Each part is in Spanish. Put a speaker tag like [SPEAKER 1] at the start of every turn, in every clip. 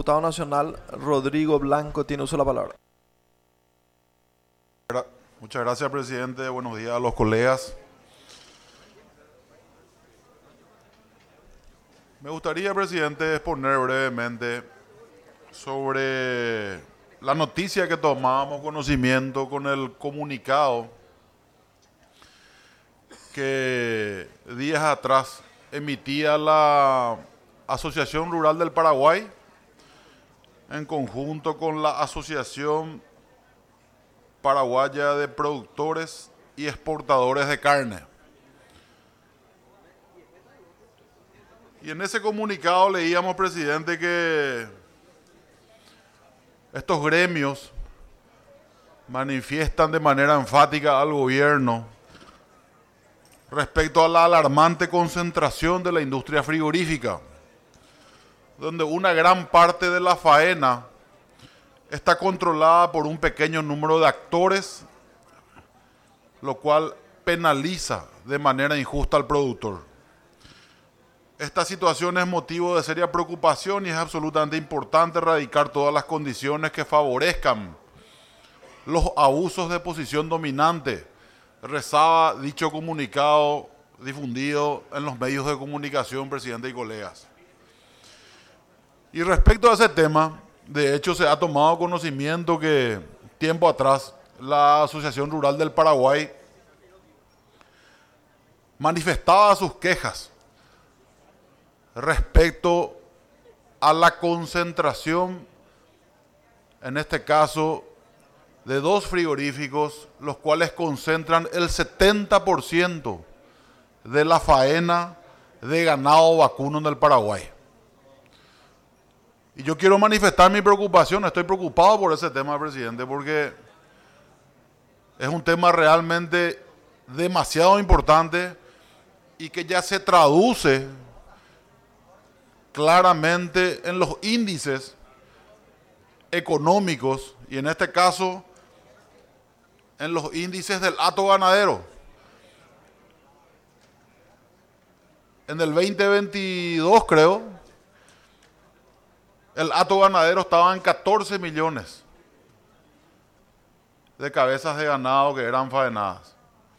[SPEAKER 1] diputado nacional Rodrigo Blanco tiene uso de la palabra.
[SPEAKER 2] Muchas gracias, presidente. Buenos días a los colegas. Me gustaría, presidente, exponer brevemente sobre la noticia que tomamos conocimiento con el comunicado que días atrás emitía la Asociación Rural del Paraguay en conjunto con la Asociación Paraguaya de Productores y Exportadores de Carne. Y en ese comunicado leíamos, presidente, que estos gremios manifiestan de manera enfática al gobierno respecto a la alarmante concentración de la industria frigorífica, donde una gran parte de la faena está controlada por un pequeño número de actores, lo cual penaliza de manera injusta al productor. Esta situación es motivo de seria preocupación y es absolutamente importante erradicar todas las condiciones que favorezcan los abusos de posición dominante, rezaba dicho comunicado difundido en los medios de comunicación, presidente y colegas. Y respecto a ese tema, de hecho se ha tomado conocimiento que tiempo atrás la Asociación Rural del Paraguay manifestaba sus quejas respecto a la concentración, en este caso, de dos frigoríficos, los cuales concentran el 70% de la faena de ganado vacuno en el Paraguay. Y yo quiero manifestar mi preocupación, estoy preocupado por ese tema, presidente, porque es un tema realmente demasiado importante y que ya se traduce claramente en los índices económicos y en este caso en los índices del hato ganadero. En el 2022, creo, el hato ganadero estaba en 14 millones de cabezas de ganado que eran faenadas.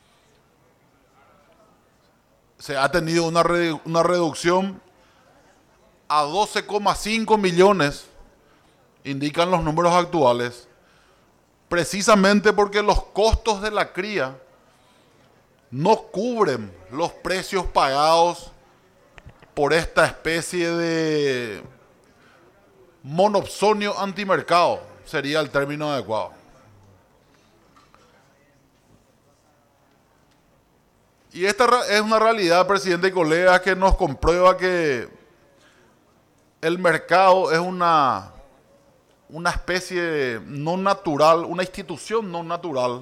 [SPEAKER 2] Se ha tenido una reducción a 12,5 millones, indican los números actuales, precisamente porque los costos de la cría no cubren los precios pagados por esta especie de monopsonio antimercado, sería el término adecuado. Y esta es una realidad, presidente y colegas, que nos comprueba que el mercado es una especie no natural, una institución no natural,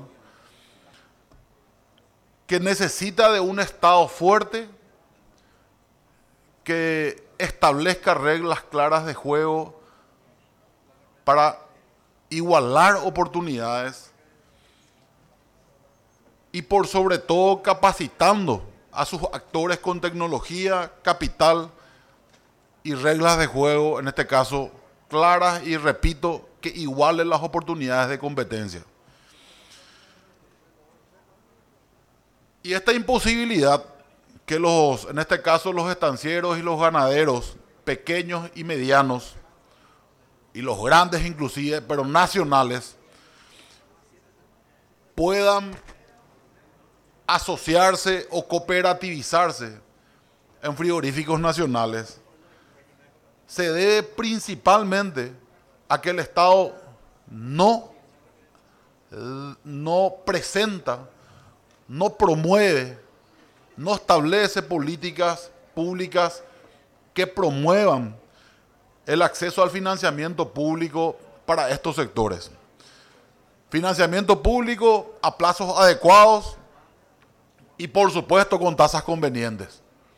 [SPEAKER 2] que necesita de un Estado fuerte que establezca reglas claras de juego para igualar oportunidades y por sobre todo capacitando a sus actores con tecnología, capital y reglas de juego, en este caso claras y repito, que igualen las oportunidades de competencia. Y esta imposibilidad que en este caso los estancieros y los ganaderos, pequeños y medianos, y los grandes inclusive, pero nacionales, puedan asociarse o cooperativizarse en frigoríficos nacionales, se debe principalmente a que el Estado no presenta, no promueve, no establece políticas públicas que promuevan el acceso al financiamiento público para estos sectores. Financiamiento público a plazos adecuados y por supuesto con tasas convenientes.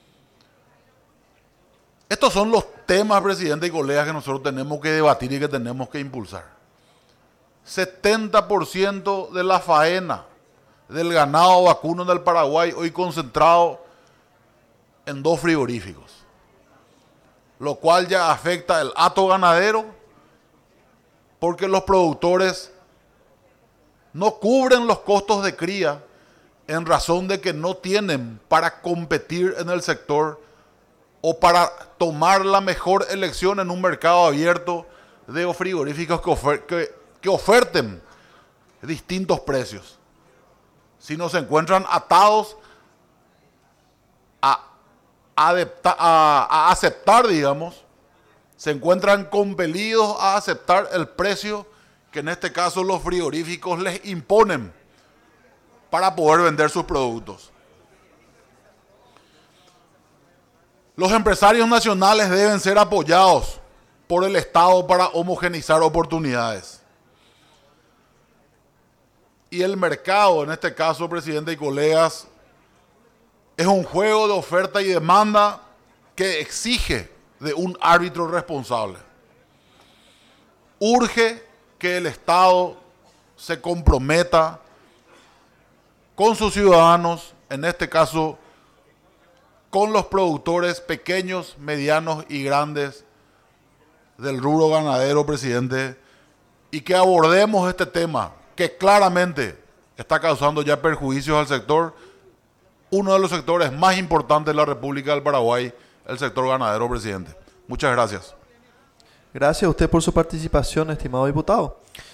[SPEAKER 2] Estos son los temas, presidente y colegas, que nosotros tenemos que debatir y que tenemos que impulsar. 70% de la faena del ganado vacuno en el Paraguay hoy concentrado en dos frigoríficos, lo cual ya afecta el hato ganadero porque los productores no cubren los costos de cría en razón de que no tienen para competir en el sector o para tomar la mejor elección en un mercado abierto de frigoríficos que oferten distintos precios, sino se encuentran atados a aceptar, digamos, se encuentran compelidos a aceptar el precio que en este caso los frigoríficos les imponen para poder vender sus productos. Los empresarios nacionales deben ser apoyados por el Estado para homogeneizar oportunidades. Y el mercado, en este caso, presidente y colegas, es un juego de oferta y demanda que exige de un árbitro responsable. Urge que el Estado se comprometa con sus ciudadanos, en este caso con los productores pequeños, medianos y grandes del rubro ganadero, presidente, y que abordemos este tema que claramente está causando ya perjuicios al sector, uno de los sectores más importantes de la República del Paraguay, el sector ganadero, presidente. Muchas gracias.
[SPEAKER 1] Gracias a usted por su participación, estimado diputado.